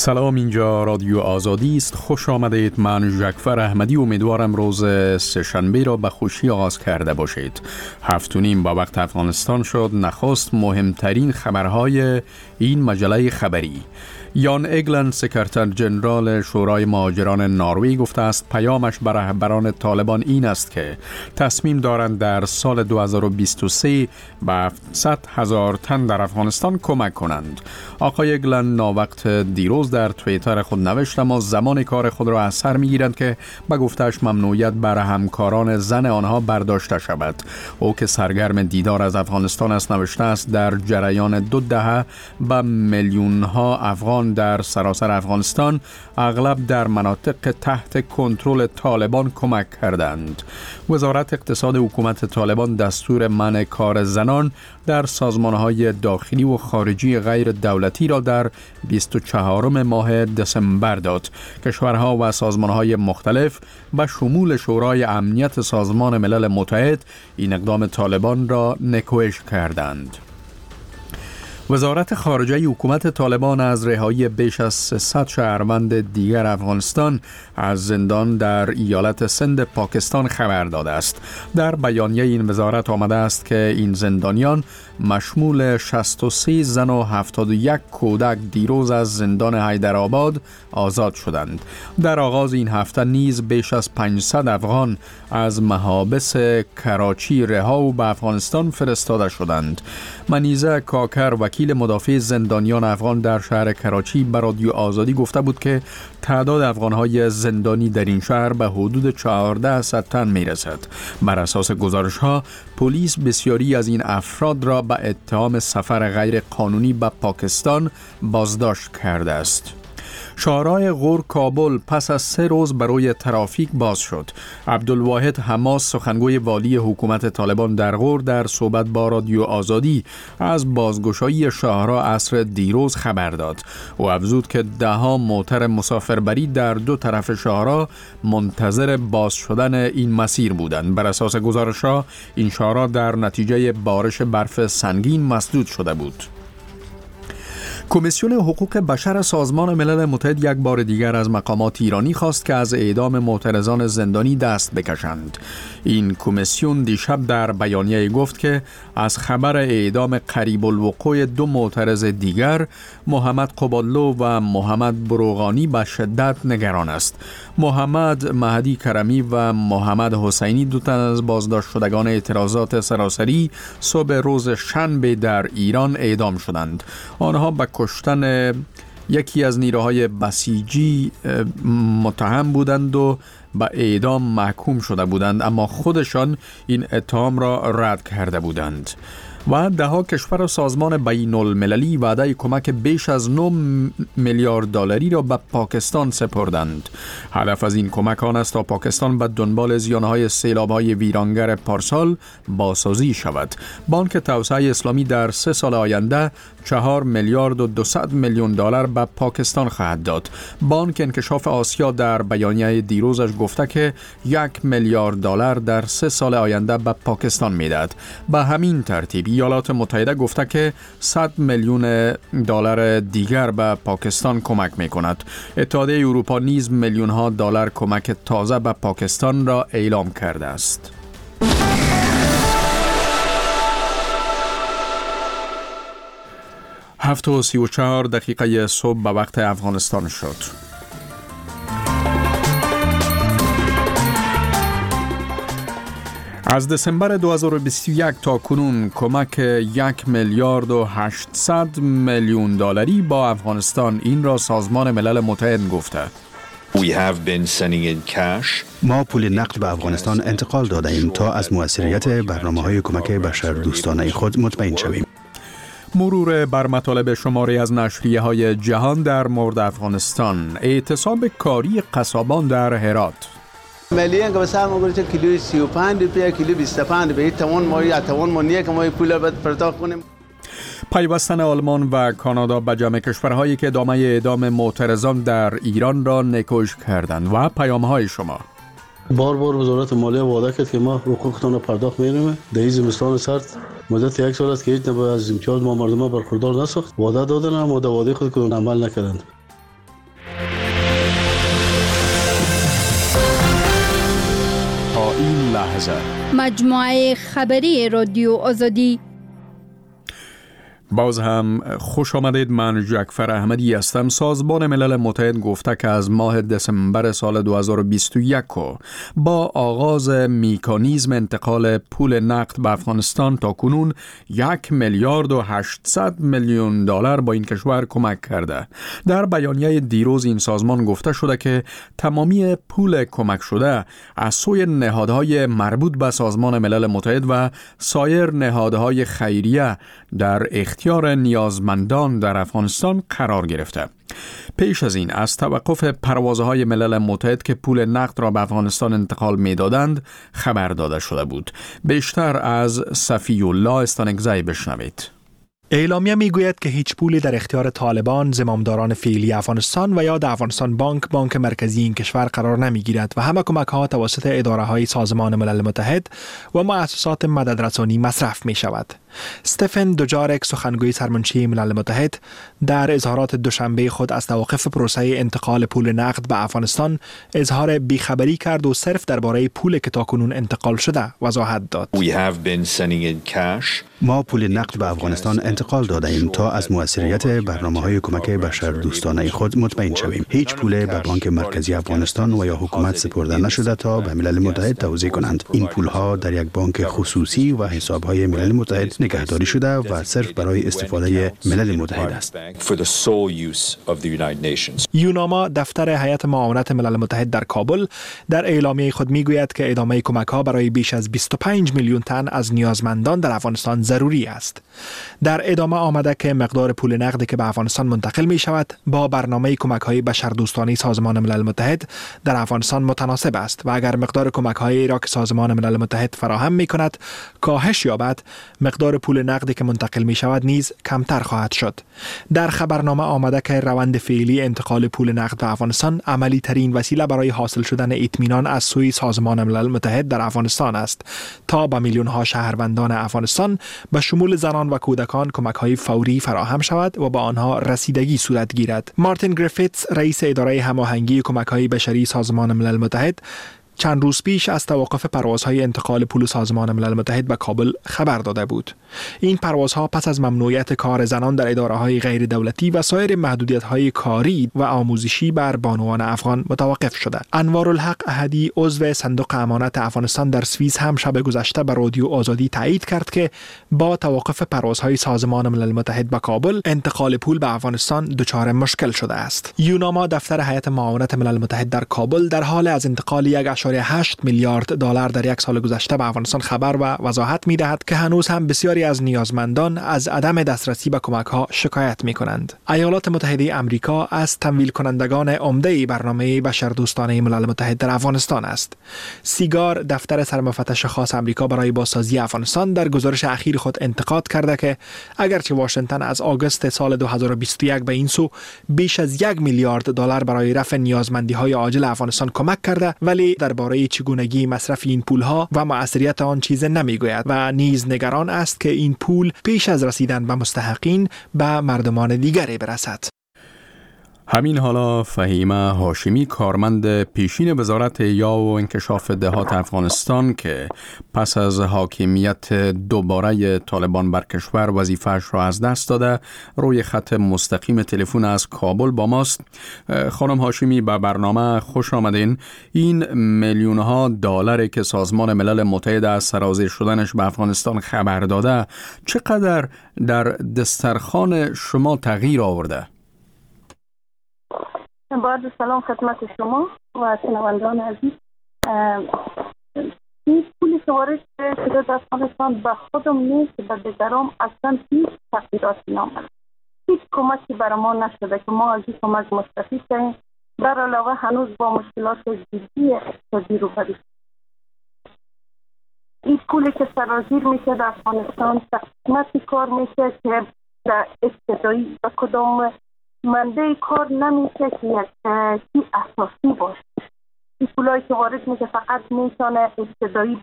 سلام، اینجا رادیو آزادی است. خوش آمدید. من ژکفر احمدی امیدوارم روز سه‌شنبه را به خوشی آغاز کرده باشید. 7:30 با وقت افغانستان شد. نخست مهمترین خبرهای این مجله خبری. یان اگلند، سکرتر جنرال شورای مهاجران نروژ، گفته است پیامش به رهبران طالبان این است که تصمیم دارند در سال 2023 به 700,000 تن در افغانستان کمک کنند. آقای اگلند ناوقت دیروز در توییتر خود نوشت اما زمان کار خود را از سر می‌گیرند که به گفته‌اش ممنوعیت بر همکاران زن آنها برداشته شود. او که سرگرم دیدار از افغانستان است نوشته است در جریان 2 دهه به میلیون‌ها افغان در سراسر افغانستان، اغلب در مناطق تحت کنترل طالبان، کمک کردند. وزارت اقتصاد حکومت طالبان دستور منع کار زنان در سازمان‌های داخلی و خارجی غیر دولتی را در 24 ماه دسامبر داد. کشورها و سازمان‌های مختلف به شمول شورای امنیت سازمان ملل متحد این اقدام طالبان را نکوهش کردند. وزارت خارجه حکومت طالبان از رهایی بیش از 300 شهروند دیگر افغانستان از زندان در ایالت سند پاکستان خبر داده است. در بیانیه این وزارت آمده است که این زندانیان مشمول 63 زن و 71 کودک دیروز از زندان حیدرآباد آزاد شدند. در آغاز این هفته نیز بیش از 500 افغان از محابس کراچی رها و به افغانستان فرستاده شدند. منیزه کاکر، وکیل مدافع زندانیان افغان در شهر کراچی، به رادیو آزادی گفته بود که تعداد افغان‌های زندانی در این شهر به حدود 1400 تن می‌رسد. بر اساس گزارش‌ها، پلیس بسیاری از این افراد را به اتهام سفر غیر قانونی به پاکستان بازداشت کرده است. شاهراه غور کابل پس از 3 روز برای ترافیک باز شد. عبدالواحد حماس، سخنگوی والی حکومت طالبان در غور، در صحبت با رادیو آزادی از بازگشایی شاهراه عصر دیروز خبر داد. او افزود که 10 موتر مسافربری در 2 طرف شاهراه منتظر باز شدن این مسیر بودند. بر اساس گزارش‌ها این شاهراه در نتیجه بارش برف سنگین مسدود شده بود. کمیسیون حقوق بشر سازمان ملل متحد یک بار دیگر از مقامات ایرانی خواست که از اعدام معترضان زندانی دست بکشند. این کمیسیون دیشب در بیانیه گفت که از خبر اعدام قریب الوقوع 2 معترض دیگر، محمد قبادلو و محمد بروغانی، به شدت نگران است. محمد مهدی کرمی و محمد حسینی، 2 تن از بازداشت شدگان اعتراضات سراسری، صبح روز شنبه در ایران اعدام شدند. آنها به کشتن یکی از نیروهای بسیجی متهم بودند و به اعدام محکوم شده بودند، اما خودشان این اتهام را رد کرده بودند. و 10 کشور و سازمان بین المللی وعده کمک بیش از 9 میلیارد دلاری را به پاکستان سپردند. هدف از این کمک آن است تا پاکستان به دنبال زیانهای سیلاب‌های ویرانگر پارسال بازسازی شود. بانک توسعه اسلامی در 3 سال آینده 4 میلیارد و 200 میلیون دلار به پاکستان خواهد داد. بانک انکشاف آسیا در بیانیه دیروزش گفته که 1 میلیارد دلار در 3 سال آینده به پاکستان میدهد. به همین ترتیب ایالات متحده گفته که 100 میلیون دلار دیگر به پاکستان کمک میکند. اتحادیه اروپا نیز میلیون ها دلار کمک تازه به پاکستان را اعلام کرده است. 7:34 صبح به وقت افغانستان شد. از دسامبر 2021 تا کنون کمک 1 میلیارد و 800 میلیون دلاری با افغانستان، این را سازمان ملل متحد گفته. ما پول نقد به افغانستان انتقال داده ایم تا از موثریت برنامه‌های کمک بشردوستانه خود مطمئن شویم. مرور بر مطالب شماری از نشریه‌های جهان در مورد افغانستان. اعتصاب کاری قصابان در هرات. ملیه که بسیار ما گوییم کیلوی 35 روپیه، کیلو 25 روپیه، توان ما نیه که ما پول باید پرداخت کنیم. پیوستن آلمان و کانادا به جمع کشورهایی که ادامه اعدام معترضان در ایران را نکوش کردند و پیام‌های شما. بار وزارت مالیه وعده کرد که ما حقوقتان را پرداخت می‌کنیم. در این زمستان سرد مدت 1 سال است که هیچ نوع از امتیاز ما مردم برخوردار نساخت. وعده دادن اما وعده خود عمل نکردند. لحظه. مجموعه خبری رادیو آزادی. باز هم خوش آمدید. من جعفر احمدی هستم. سازمان ملل متحد گفته که از ماه دسامبر سال 2021 با آغاز مکانیزم انتقال پول نقد به افغانستان تا کنون 1 میلیارد و 800 میلیون دلار با این کشور کمک کرده. در بیانیه دیروز این سازمان گفته شده که تمامی پول کمک شده از سوی نهادهای مربوط به سازمان ملل متحد و سایر نهادهای خیریه در اختیار نیازمندان در افغانستان قرار گرفته. پیش از این از توقف پروازهای ملل متحد که پول نقد را به افغانستان انتقال می‌دادند خبر داده شده بود. بیشتر از صفی الله استانکزی بشنوید. اعلامیه میگوید که هیچ پولی در اختیار طالبان، زمامداران فعلی افغانستان و یا در افغانستان بانک مرکزی این کشور قرار نمیگیرد و همه کمک ها توسط اداره های سازمان ملل متحد و مؤسسات مددرسانی مصرف می شود. استفن دوجارک، سخنگوی سرمنشی ملل متحد، در اظهارات دوشنبه خود از توقف پروسه انتقال پول نقد به افغانستان اظهار بیخبری کرد و صرف درباره پول که تاکنون انتقال شده وضاحت داد. ما پول نقد به افغانستان انتقال داده ایم تا از موثریت برنامه‌های کمک بشردوستانه خود مطمئن شویم. هیچ پول به بانک مرکزی افغانستان و یا حکومت سپرده نشده تا به ملل متحد توزیع کنند. این پول‌ها در یک بانک خصوصی و حساب‌های ملل متحد نگهداری شده و صرف برای استفاده ملل متحد است. یوناما، دفتر هیئت معاونت ملل متحد در کابل، در اعلامیه خود میگوید که ادامه کمک‌ها برای بیش از 25 میلیون تن از نیازمندان در افغانستان ضروری است. در ادامه آمده که مقدار پول نقدی که به افغانستان منتقل می شود با برنامه کمک‌های بشردوستانه سازمان ملل متحد در افغانستان متناسب است و اگر مقدار کمک‌هایی را که سازمان ملل متحد فراهم می کند کاهش یابد، مقدار پول نقدی که منتقل می شود نیز کمتر خواهد شد. در خبرنامه آمده که روند فعلی انتقال پول نقد به افغانستان عملی ترین وسیله برای حاصل شدن اطمینان از سوی سازمان ملل متحد در افغانستان است تا به میلیون ها شهروندان افغانستان به شمول زنان و کودکان کمک‌های فوری فراهم شود و با آنها رسیدگی صورت گیرد. مارتین گریفیتس، رئیس اداره هماهنگی کمک‌های بشری سازمان ملل متحد، چند روز پیش از توقف پروازهای انتقال پول سازمان ملل متحد به کابل خبر داده بود. این پروازها پس از ممنوعیت کار زنان در اداره‌های غیر دولتی و سایر محدودیت‌های کاری و آموزشی بر بانوان افغان متوقف شده. انوارالحق احدی، عضو صندوق امانت افغانستان در سوئیس، هم شب گذشته به رادیو آزادی تایید کرد که با توقف پروازهای سازمان ملل متحد به کابل انتقال پول به افغانستان دچار مشکل شده است. یوناما، دفتر هیئت معاونت ملل متحد در کابل، در حال از انتقال 1.8 میلیارد دلار در یک سال گذشته به افغانستان خبر و وضاحت می‌دهد که هنوز هم بسیاری از نیازمندان از عدم دسترسی به کمک‌ها شکایت می‌کنند. ایالات متحده آمریکا از تمویل کنندگان عمده برنامه بشردوستانه ملل متحد در افغانستان است. سیگار، دفتر سرمفتش خاص آمریکا برای بازسازی افغانستان، در گزارش اخیر خود انتقاد کرده که اگرچه واشنگتن از آگوست سال 2021 به این سو بیش از 1 میلیارد دلار برای رفع نیازمندی‌های عاجل افغانستان کمک کرده، ولی درباره چگونگی مصرف این پول‌ها و مؤثریت آن چیز نمیگوید و نیز نگران است که این پول پیش از رسیدن به مستحقین به مردمان دیگری برسد. همین حالا فهیمه هاشمی، کارمند پیشین وزارت احیا و انکشاف دهات افغانستان که پس از حاکمیت دوباره طالبان بر کشور وظیفه‌اش را از دست داده، روی خط مستقیم تلفن از کابل با ماست. خانم هاشمی، به برنامه خوش آمدین. این میلیون‌ها دلاری که سازمان ملل متحد از سرازیر شدنش به افغانستان خبر داده، چقدر در دسترخوان شما تغییر آورده؟ با عرض سلام خدمت شما و شنوندگان عزیز. این پولی که وارد شده در افغانستان به خودم نیست، به دیگران اصلا هیچ تغییراتی نامده. هیچ کمکی برای ما نشده که ما از این کمک مستفید شویم. در علاوه هنوز با مشکلات جدی اقتصادی روبرو. این پولی که سرازیر میشه در افغانستان تقسیماتی کار میشه که در ابتدایی به کدام منده کار نمیشه که یک اساسی باشه. این پولایی که وارد میشه فقط میتونه ابتدایی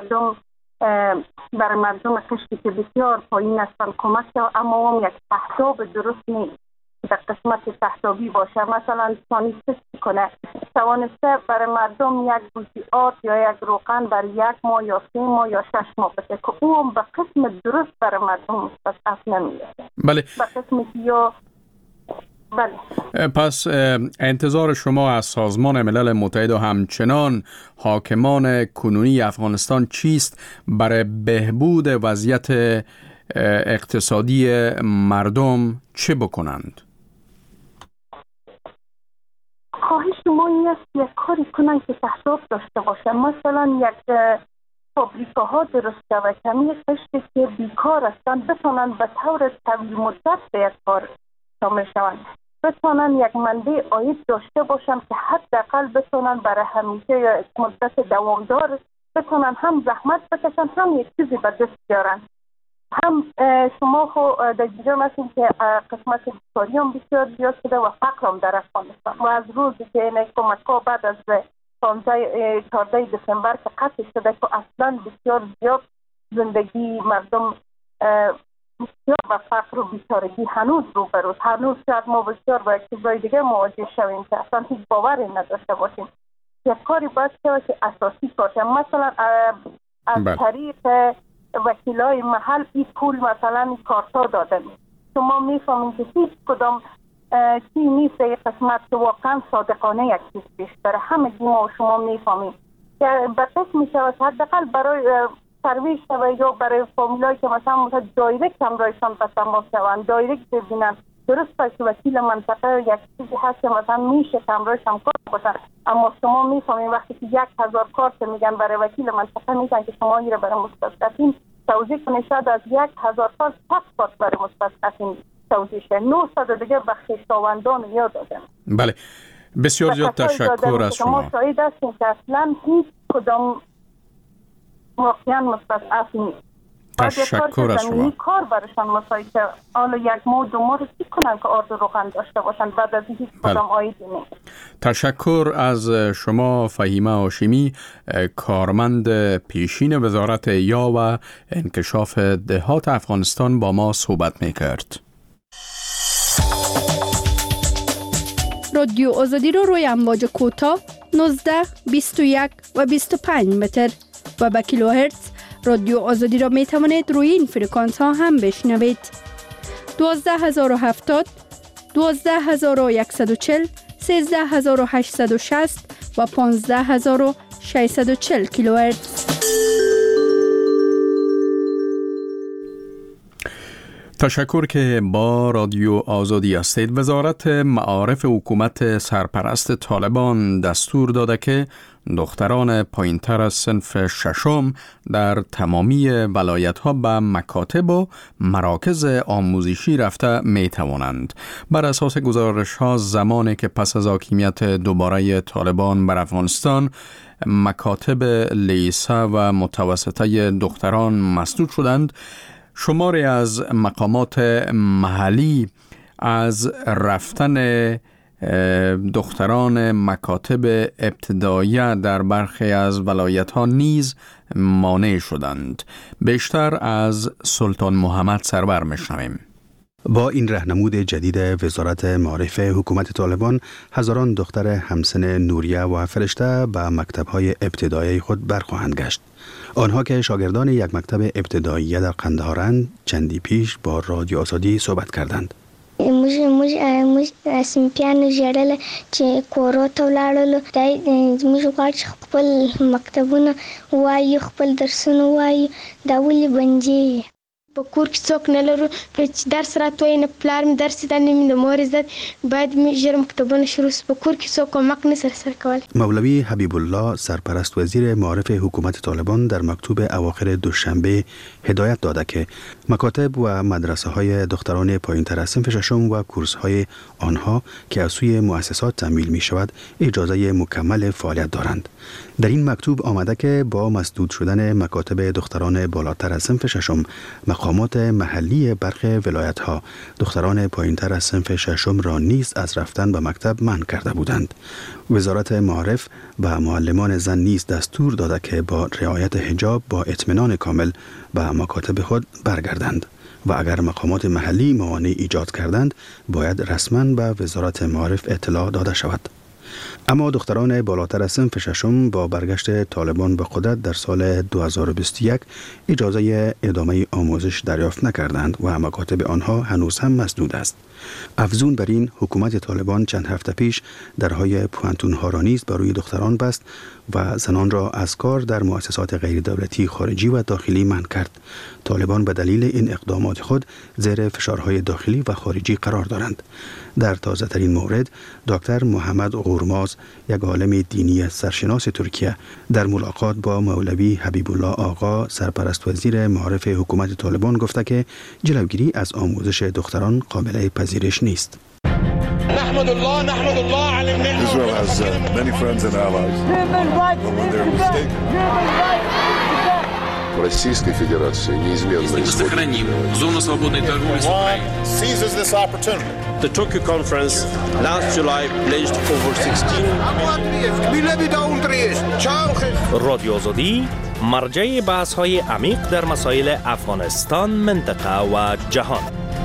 برای مردم کشتی که بسیار پایین هستن کمک شد، اما هم یک اهداف درست نیست. در قسمت تحتابی باشه، مثلا توانسته کنه، توانسته برای مردم یک گوشی آرد یا یک روغن برای 1 ماه یا 3 ماه یا 6 ماه بده که او هم به قسم درست برای مردم مستضعف نمیرسه. بله. به قسمی که یا بله. پس انتظار شما از سازمان ملل متحد و همچنان حاکمان کنونی افغانستان چیست برای بهبود وضعیت اقتصادی مردم چه بکنند؟ خواهش ما این است یک کاری کنند که تحصیل داشته باشه، مثلا یک فابریکاها درست شود که همین قشتی که بیکار هستند بتونن به طور طویل مدت به یک کار شامل شوند، بتونن یک منبع عاید داشته باشن که حداقل بتونن برای همیشه یا مدت دوامدار بتونن هم زحمت بکشن هم یک چیزی به دست بیارن. هم شما خو در جریان هستید که قسمت بیکاری هم بسیار زیاد شده و فقر هم در افغانستان و از روزی که این کمک‌ها بعد از 14 دسامبر که قطع شده که اصلا بسیار زیاد زندگی مردم بسیار و فقر و بیچارگی هنوز روبروست. هنوز شاید ما بسیار با یک چیزای دیگه مواجه شویم که اصلا هیچ باوری نداشته باشیم. یک کاری باید که اساسی باشه، مثلا از طریق وکیلای محل این پول مثلا کارتا دادن. شما میفهمید که هیچ کدام چی نیست یک قسمت که واقعا صادقانه یک چیز پیش داره. همه ما و شما میفهمیم که بسیار میشود حداقل برای سرویس شوه یا برای فامیلایی که مثلا دایرکت هم رایشان به تماس شوند، دایرکت ببینن. درست است که وکیل منطقه یک چیزی هست که مثلا میشه که همراهش هم کار باشن، اما شما میفهمید وقتی که 1000 کارت میگن برای وکیل منطقه میگن که شما این رو برای مستضعفین توضیح کنید، شاید از 1000 کارت 7 کارت برای مستضعفین توضیح شه، 900 دیگه به خویشاوندان یاد دادن. بله، بسیار زیاد تشکر از شما. ما شاهد هستیم که اصلا هیچ کدام واقعا مستضعف نیست. تشکر از شما. کار برشان مساعد که حالا 1 ماه 2 ماه رو چی کنن که آرد و روغن داشته باشن بعد از هیچ کدام عایدی نیست. تشکر از شما فهیمه هاشمی، کارمند پیشین وزارت یا و انکشاف دهات افغانستان با ما صحبت میکرد. رادیو آزادی رو روی امواج کوتاه 19، 21 و 25 متر و به کیلوهرتز رادیو آزادی را می توانید روی این فرکانس ها هم بشنوید. 12070، 12140، 13860 و 15640 کیلوهرتز. تشکر که با رادیو آزادی هستید. وزارت معارف حکومت سرپرست طالبان دستور داده که دختران پایینتر از صنف ششم در تمامی ولایت‌ها به مکاتب و مراکز آموزشی رفته می توانند. بر اساس گزارش‌ها زمانی که پس از حاکمیت دوباره طالبان بر افغانستان مکاتب لیسه و متوسطه دختران مسدود شدند، شماری از مقامات محلی از رفتن دختران مکاتب ابتدایی در برخی از ولایت‌ها نیز مانع شدند. بیشتر از سلطان محمد سرور میشنویم. با این راهنمود جدید وزارت معارف حکومت طالبان، هزاران دختر همسن نوریه و فرشته به مکتب‌های ابتدایی خود برخواهند گشت. آنها که شاگردان یک مکتب ابتدایی در قندهارند چندی پیش با رادیو آزادی صحبت کردند. موږ اسمپیانو ژړل چې کورو ته ولاړلو. موږ غواړو چې خپل مکتبونه ووایو، خپل درسونه ووایو. دا ولې بندي؟ په کور کې څوک نه لرو چې درس راته وایي، نه پلار مې درس زده نه مې د مور زده. باید ژر مکتبونه شروع شي. په کور کې څوک کمک نه سره کولی. مولوی حبیب الله سرپرست وزیر معارف حکومت طالبان در مکتوب اواخر دوشنبه هدایت داده که مکاتب و مدرسه های دختران پایین‌تر از صنف ششم و کورس های آنها که از سوی مؤسسات تمویل می شود اجازه مکمل فعالیت دارند. در این مکتوب آمده که با مسدود شدن مکاتب دختران بالاتر از صنف ششم، مقامات محلی برخی ولایت‌ها دختران پایین‌تر از صنف ششم را نیز از رفتن به مکتب منع کرده بودند. وزارت معارف و معلمان زن نیز دستور داده که با رعایت حجاب با اطمینان کامل به مکاتب خود برگردند. و اگر مقامات محلی موانع ایجاد کردند باید رسما به وزارت معارف اطلاع داده شود. اما دختران بالاتر از صنف ششم با برگشت طالبان به قدرت در سال 2021 اجازه ادامه آموزش دریافت نکردند و مکاتب آنها هنوز هم مسدود است. افزون بر این، حکومت طالبان چند هفته پیش درهای پوانتون‌ها را نیز برای دختران بست و زنان را از کار در مؤسسات غیر دولتی خارجی و داخلی منع کرد. طالبان به دلیل این اقدامات خود زیر فشارهای داخلی و خارجی قرار دارند. در تازه ترین مورد، دکتر محمد غورماز، یک عالم دینی سرشناس ترکیه، در ملاقات با مولوی حبیب الله آقا، سرپرست وزیر معارف حکومت طالبان، گفته که جلوگیری از آموزش دختران قابل پذیرش نیست. نحمد الله على النعمة. Israel has many friends and allies. But when they're mistaken. Российской Федерации неизменно сохраним зону свободной торговли с Украиной. Seizes this opportunity. The Tokyo conference last July pledged over 16 رادیو آزادی مرجع بحث‌های عمیق در مسائل افغانستان، منطقه و جهان.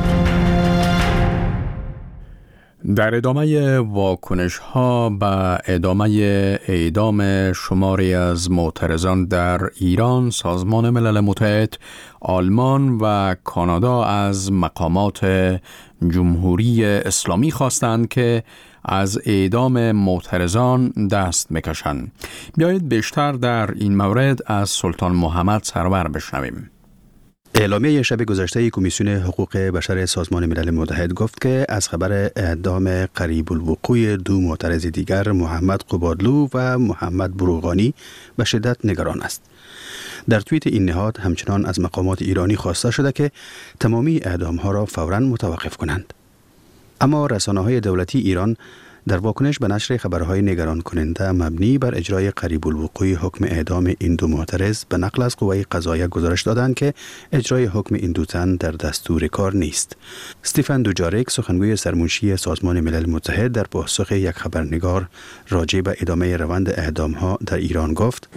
در ادامه واکنش ها به ادامه اعدام شماری از معترضان در ایران، سازمان ملل متحد، آلمان و کانادا از مقامات جمهوری اسلامی خواستند که از اعدام معترضان دست بکشند. بیایید بیشتر در این مورد از سلطان محمد سرور بشنویم. اعلامیه شب گذشته کمیسیون حقوق بشر سازمان ملل متحد گفت که از خبر اعدام قریب الوقوع دو معترض دیگر، محمد قبادلو و محمد بروغانی، به شدت نگران است. در توییت این نهاد همچنان از مقامات ایرانی خواسته شده که تمامی اعدام‌ها را فوراً متوقف کنند. اما رسانه‌های دولتی ایران در واکنش به نشر خبرهای نگران کننده مبنی بر اجرای قریب الوقوع حکم اعدام این دو معترض به نقل از قوه قضاییه گزارش دادند که اجرای حکم این دو تن در دستور کار نیست. استیفن دوجاریک، سخنگوی سرمنشی سازمان ملل متحد، در پاسخ یک خبرنگار راجع به ادامه روند اعدام‌ها در ایران گفت: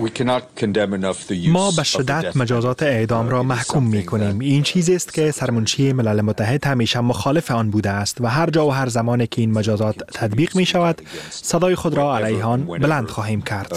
ما به شدت مجازات اعدام را محکوم می‌کنیم. این چیزی است که سرمنشی ملل متحد همیشه مخالف آن بوده است و هر جا و هر زمانی که این مجازات تطبیق می شود صدای خود را علیه آن بلند خواهیم کرد.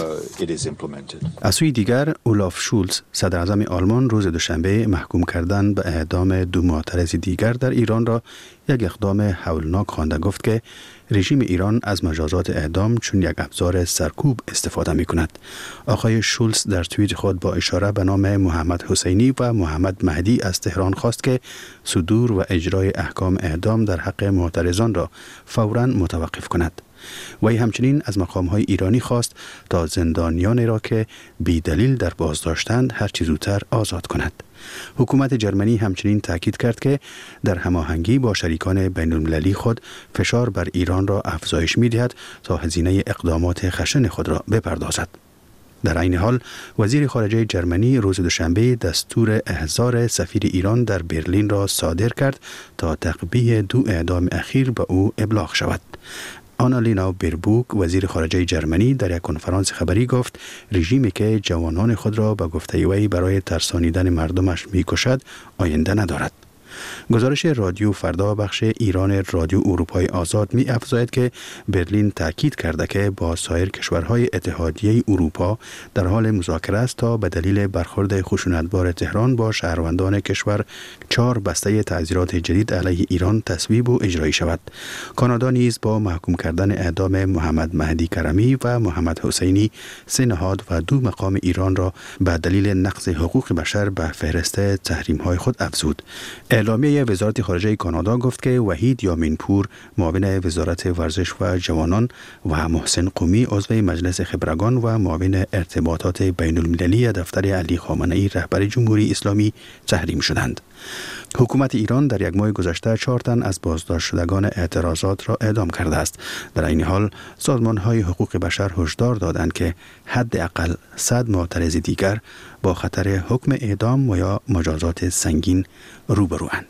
از سوی دیگر، اولاف شولز، صدر اعظم آلمان، روز دوشنبه محکوم کردن به اعدام دو معترض دیگر در ایران را یک اقدام هولناک خوانده. گفت که رژیم ایران از مجازات اعدام چون یک ابزار سرکوب استفاده می کند. آقای شولز در توییت خود با اشاره به نام محمد حسینی و محمد مهدی از تهران خواست که صدور و اجرای احکام اعدام در حق معترضان را فوراً متوقف کند. وی همچنین از مقام‌های ایرانی خواست تا زندانیانی را که بی دلیل در بازداشتند هر چه زودتر آزاد کند. حکومت جرمنی همچنین تاکید کرد که در هماهنگی با شریکان بین‌المللی خود فشار بر ایران را افزایش می‌دهد تا هزینه اقدامات خشن خود را بپردازد. در این حال، وزیر خارجه جرمنی روز دوشنبه دستور احضار سفیر ایران در برلین را صادر کرد تا تقبیح دو اعدام اخیر به او ابلاغ شود. آنالینا بیربوک، وزیر خارجه جرمنی، در یک کنفرانس خبری گفت رژیمی که جوانان خود را به گفته وی برای ترسانیدن مردمش می‌کشد آینده ندارد. گزارش رادیو فردا بخش ایران رادیو اروپای آزاد می افزاید که برلین تاکید کرده که با سایر کشورهای اتحادیه اروپا در حال مذاکره است تا به دلیل برخورد خشونتبار تهران با شهروندان کشور 4 بسته تعزیرات جدید علیه ایران تصویب و اجرایی شود. کانادا نیز با محکوم کردن اعدام محمد مهدی کرمی و محمد حسینی 3 نهاد و 2 مقام ایران را به دلیل نقض حقوق بشر به فهرست تحریم‌های خود افزود. اعلامیه وزارت خارجه کانادا گفت که وحید یامینپور، معاون وزارت ورزش و جوانان، و محسن قومی، عضو مجلس خبرگان و معاون ارتباطات بین المللی دفتر علی خامنه‌ای رهبر جمهوری اسلامی تحریم شدند. حکومت ایران در یک ماه گذشته 4 تن از بازداشت شدگان اعتراضات را اعدام کرده است. در این حال سازمان‌های حقوق بشر هشدار دادند که حداقل 100 معترض دیگر با خطر حکم اعدام و یا مجازات سنگین روبروند.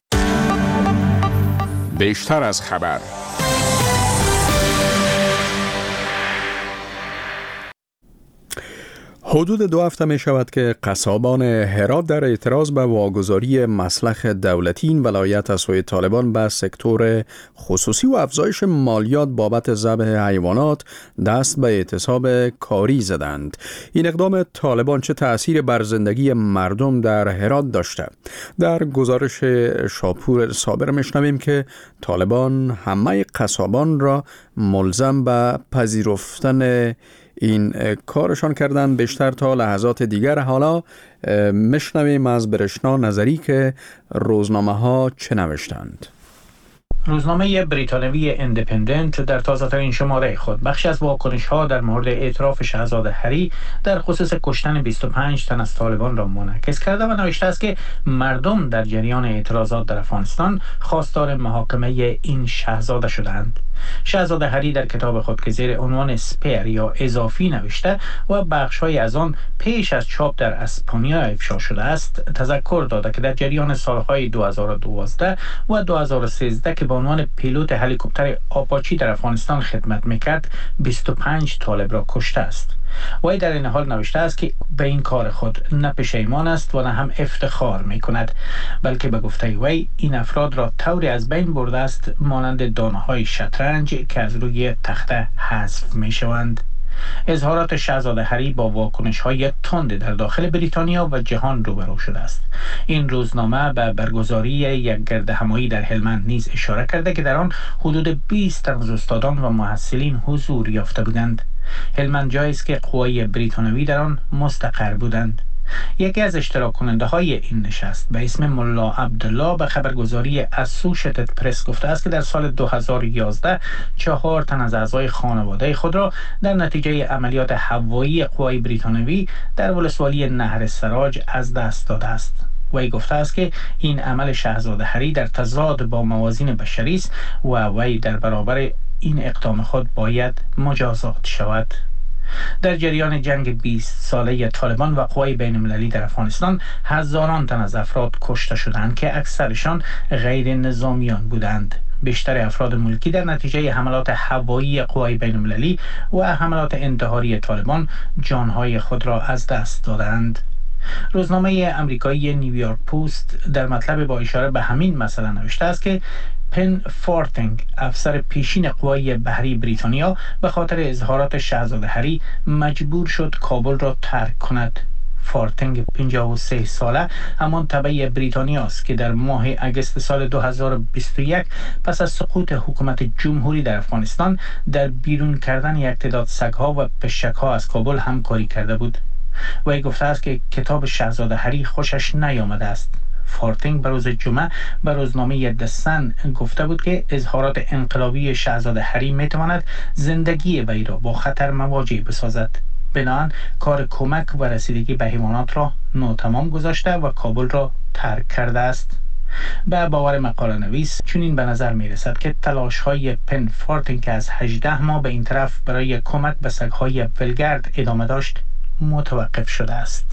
بیشتر از خبر. حدود 2 هفته می شود که قصابان هرات در اعتراض به واگذاری مسلخ دولتی این ولایت از سوی طالبان به سکتور خصوصی و افزایش مالیات بابت ذبح حیوانات دست به اعتصاب کاری زدند. این اقدام طالبان چه تأثیر بر زندگی مردم در هرات داشته؟ در گزارش شاپور صابر میشنویم که طالبان همه قصابان را ملزم به پذیرفتن این کارشان کردن بیشتر تا لحظات دیگر. حالا میشنویم از برشنا نظری که روزنامه ها چه نوشتند. روزنامه بریتانوی اندیپندنت در تازه‌ترین شماره خود بخشی از واکنش‌ها در مورد اعتراف شاهزاده هری در خصوص کشتن 25 تن از طالبان را منعکس کرده و نوشته است که مردم در جریان اعتراضات در افغانستان خواستار محاکمه این شاهزاده شدند. شاهزاده هری در کتاب خود که زیر عنوان سپیر یا اضافی نوشته و بخش‌های از آن پیش از چاپ در اسپانیا افشا شده است، تذکر داده که در جریان سالهای 2012 و 2013 که به عنوان پیلوت هلیکوپتر آپاچی در افغانستان خدمت میکرد 25 طالب را کشته است. وی در این حال نوشته است که به این کار خود نه پشیمان است و نه هم افتخار می کند، بلکه به گفته وی این افراد را طوری از بین برده است مانند دانه‌های شطرنج که از روی تخته حذف می شوند. اظهارات شاهزاده هری با واکنش‌های تند در داخل بریتانیا و جهان روبرو شده است. این روزنامه به برگزاری یک گردهمایی در هلمند نیز اشاره کرده که در آن حدود 20 تن از استادان و محصلین حضور یافته بودند. هلمند جایی است که قوای بریتانوی در آن مستقر بودند. یکی از اشتراک کننده های این نشست به اسم ملا عبدالله به خبرگزاری اسوشیتد پرس گفته است که در سال 2011 4 تن از اعضای خانواده خود را در نتیجه عملیات هوایی قوای بریتانوی در ولسوالی نهر سراج از دست داده است. وی گفته است که این عمل شاهزاده هری در تضاد با موازین بشری است و وی در برابر این اقدام خود باید مجازات شود. در جریان جنگ 20 ساله طالبان و قوای بین المللی در افغانستان هزاران تن از افراد کشته شدند که اکثرشان غیر نظامیان بودند. بیشتر افراد ملکی در نتیجه حملات هوایی قوای بین المللی و حملات انتحاری طالبان جانهای خود را از دست دادند. روزنامه امریکایی نیویورک پست در مطلب با اشاره به همین مسئله نوشته است که پن فورتینگ افسر پیشین قوای بحری بریتانیا به خاطر اظهارات شاهزاده هری مجبور شد کابل را ترک کند. فورتینگ 53 ساله همان تبع بریتانیا است که در ماه اگست سال 2021 پس از سقوط حکومت جمهوری در افغانستان در بیرون کردن یک تعداد سگ‌ها و پشک‌ها از کابل همکاری کرده بود. وی گفته است که کتاب شاهزاده هری خوشش نیامده است. فورتینگ به روز جمعه به روزنامه دسن گفته بود که اظهارات انقلابی شاهزاده هری میتواند زندگی وی را با خطر مواجه بسازد. بنابراین کار کمک و رسیدگی به حیوانات را ناتمام گذاشته و کابل را ترک کرده است. به باور مقاله نویس چنین به نظر می رسد که تلاش های پن فورتینگ که از 18 ماه به این طرف برای کمک به سگ‌های ولگرد ادامه داشت متوقف شده است.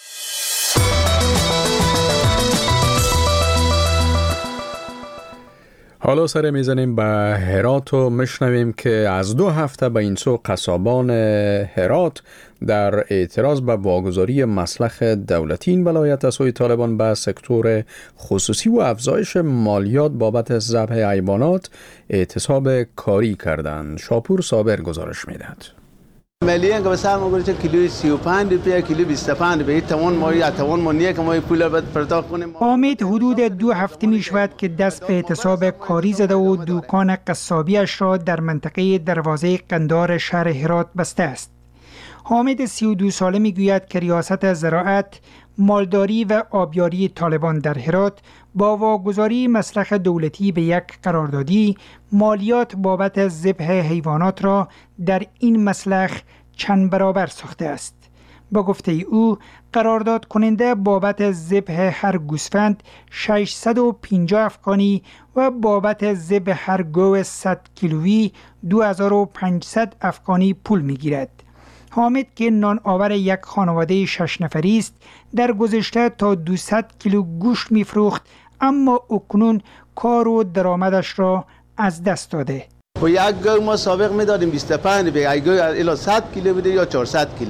حالا سر میزنیم به هرات و میشنویم که از 2 هفته به این سو قصابان هرات در اعتراض به واگذاری مسلخ دولتی این ولایت از سوی طالبان به سکتور خصوصی و افزایش مالیات بابت ذبح حیوانات اعتصاب کاری کردند. شاپور صابر گزارش میدهد. ملیه که بسیار ما گوییم کیلوی 35 روپیه کیلو 25 روپیه توان ما نیه که ما پول باید پرداخت کنیم. حامد حدود 2 هفته می شود که دست به اعتصاب کاری زده و دکان قصابیش را در منطقه دروازه قندار شهر هرات بسته است. حامد 32 ساله می گوید که ریاست زراعت، مالداری و آبیاری طالبان در هرات با واگذاری مسلخ دولتی به یک قراردادی مالیات بابت ذبح حیوانات را در این مسلخ چند برابر ساخته است. با گفته او قرارداد کننده بابت ذبح هر گوسفند 650 افغانی و بابت ذبح هر گاو 100 کیلویی 2500 افغانی پول می گیرد. حامد که نان آور یک خانواده 6 نفری است در گذشته تا 200 کیلو گوشت می فروخت، اما اکنون کار و درآمدش را از دست داده. با یک گاو ما سابق می دادیم 25 روپیه، یک گاو الی 100 کیلو بوده یا 400 کیلو.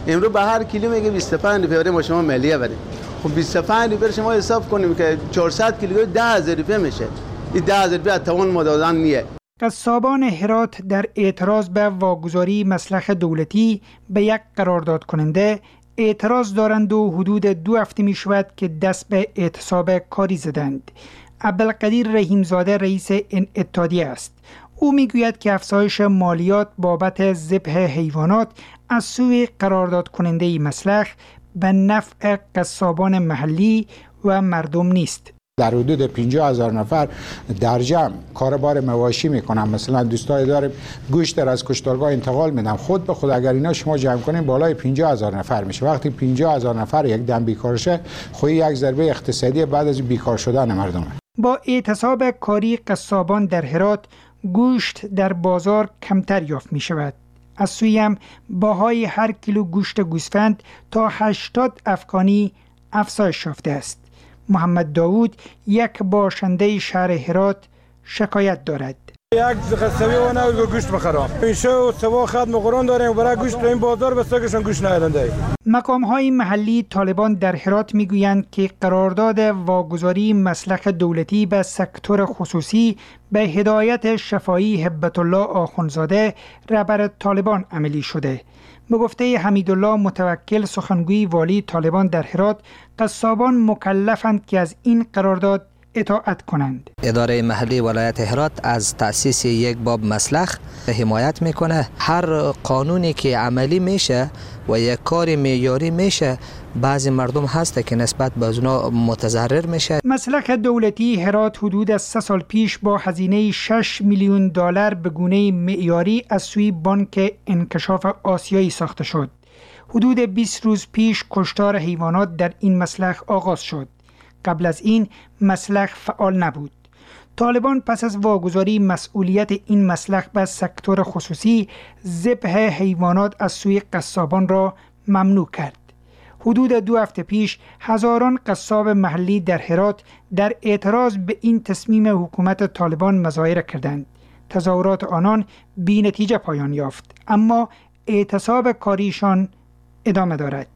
امروز به هر کیلو میگه 25 روپیه ما شما ملیه بریم. خب 25 روپیه شما حساب کنیم که 400 کیلو 10000 روپیه میشه. این 10000 روپیه توان ما دادن نیه. قصابان هرات در اعتراض به واگذاری مسلخ دولتی به یک قرارداد کننده اعتراض دارند و حدود 2 هفته می شود که دست به اعتصاب کاری زدند. عبدالقدیر رحیمزاده رئیس این اتحادیه است. او میگوید که افزایش مالیات بابت ذبح حیوانات از سوی قرارداد کننده مسلخ به نفع قصابان محلی و مردم نیست. در حدود 50,000 نفر در جمع کاربار مواشی میکنن. مثلا دوستای داریم گوشت از کشتارگاه انتقال میدن، خود به خود اگر اینا شما جمع کنین بالای 50,000 نفر میشه. وقتی 50,000 نفر یک دم بیکار شه، خود یک ضربه اقتصادی بعد از بیکار شدن مردم. با اعتصاب کاری قصابان در هرات گوشت در بازار کمتر یافت می شود. از سوی هم باهای هر کیلو گوشت گوسفند تا 80 افغانی افزایش یافته است. محمد داوود یک باشنده شهر هرات شکایت دارد. یک قصبی و نه گوشت بخرم. پیشه و سوا ختم قرآن داریم برای گوشت این بازار بسازشون گوشت نیارنده. مقام‌های محلی طالبان در هرات میگویند که قرارداد واگذاری مسلخ دولتی به سکتور خصوصی به هدایت شفایی هبت الله آخونزاده رهبر طالبان عملی شده. به گفته حمیدالله متوکل سخنگوی والی طالبان در هرات، قصابان مکلفند که از این قرارداد اطاعت کنند. اداره محلی ولایت هرات از تأسیس یک باب مسلخ حمایت میکنه. هر قانونی که عملی میشه و یک کار معیاری میشه، بعضی مردم هست که نسبت به اونا متضرر میشه. مسلخ دولتی هرات حدود از 3 سال پیش با هزینه 6 میلیون دلار به گونه معیاری از سوی بانک انکشاف آسیایی ساخته شد. حدود 20 روز پیش کشتار حیوانات در این مسلخ آغاز شد. قبل از این مسلخ فعال نبود. طالبان پس از واگذاری مسئولیت این مسلخ به سکتور خصوصی، ذبح حیوانات از سوی قصابان را ممنوع کرد. حدود 2 هفته پیش هزاران قصاب محلی در هرات در اعتراض به این تصمیم حکومت طالبان مظاهره کردند. تظاهرات آنان بی نتیجه پایان یافت، اما اعتصاب کاریشان ادامه دارد.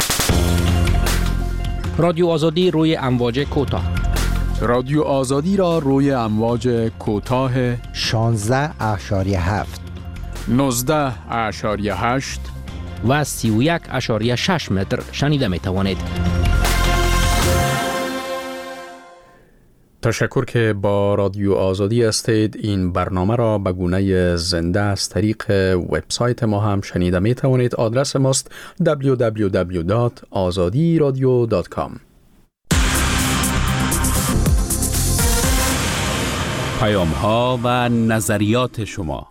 رادیو آزادی روی امواج کوتاه. رادیو آزادی را روی امواج کوتاه 16.7 19.8 و 31.6 متر شنیده می توانید. تشکر که با رادیو آزادی هستید. این برنامه را به گونه زنده از طریق وبسایت ما هم شنیده می توانید. آدرس ماست www.azadiradio.com. پیام ها و نظریات شما.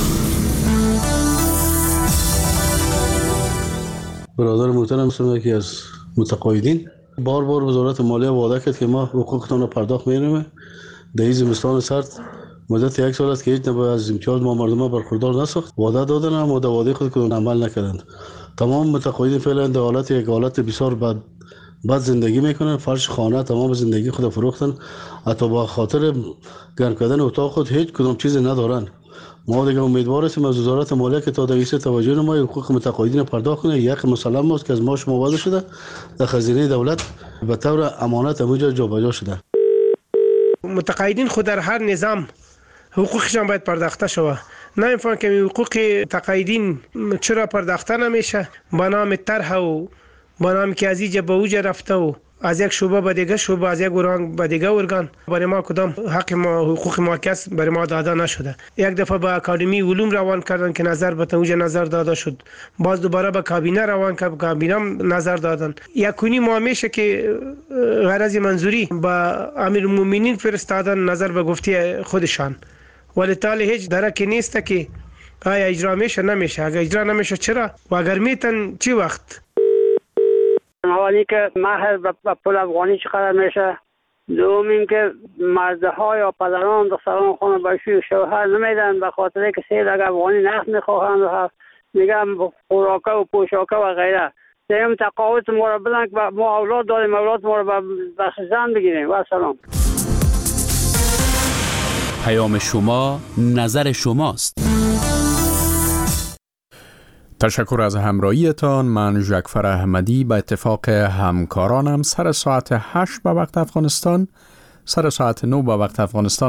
برادر محترم هستم یکی از متقاعدین. بار وزارت مالیه وعده کرد که ما حقوقتون رو پرداخت می‌کنیم. در این زمستان سرد مدت 1 سال است که هیچ نوع از امتیاز ما مردم برخوردار نساخت. وعده دادن اما در وعده خود کدوم عمل نکردند. تمام متقاعدین فعلا در حالت بسیار بد زندگی میکنن. فرش خانه تمام زندگی خود فروختن. حتی با خاطر گرم کردن اتاق خود هیچ کدام چیز ندارن. ما دیگه امیدوار هستیم از وزارت مالیه که تا دیگه توجه نمای حقوق متقاعدین پرداخت کنه. یک مسلم است که از ما شما وعده شده در خزینه دولت به طور امانت همونجا جابجا شده. متقاعدین خود در هر نظام حقوقشان باید پرداخته شود. نه اینفان که حقوق تقاعدین چرا پرداخته نمیشه با نام طرح و با نام که از اینجا به اوجا رفته و از یک شعبه به دیگه شعبه، از یک ارگان به دیگه ارگان، برای ما کدام حق ما حقوق ما کس برای ما داده نشده. یک دفعه به اکادمی علوم روان کردن که نظر به اوجا نظر داده شد، باز دوباره به کابینه روان کرد، کابینه نظر دادن. یکونی ما میشه که غرض منظوری به امیرالمومنین فرستادن نظر به گفته خودشان، ولی تالی هیچ درکی نیست که آیا اجرا میشه نمیشه. اگر اجرا نمیشه چرا و اگر میتن چی وقت؟ حالی که مهر به پول افغانی چقدر میشه. دوم این که مرده یا پدران دختران خونه باشی و شوهر نمیدن به خاطر که سید اگر افغانی نفت میخواهند و میگن خوراکه و پوشاکه و غیره. سیم تقاوت ما را بدن که ما اولاد داریم، اولاد ما را به زن بگیریم. و سلام. پیام شما نظر شماست. تشکر از همراهیتان. من ژکفر احمدی به اتفاق همکارانم سر ساعت 8 به وقت افغانستان، سر ساعت 9 به وقت افغانستان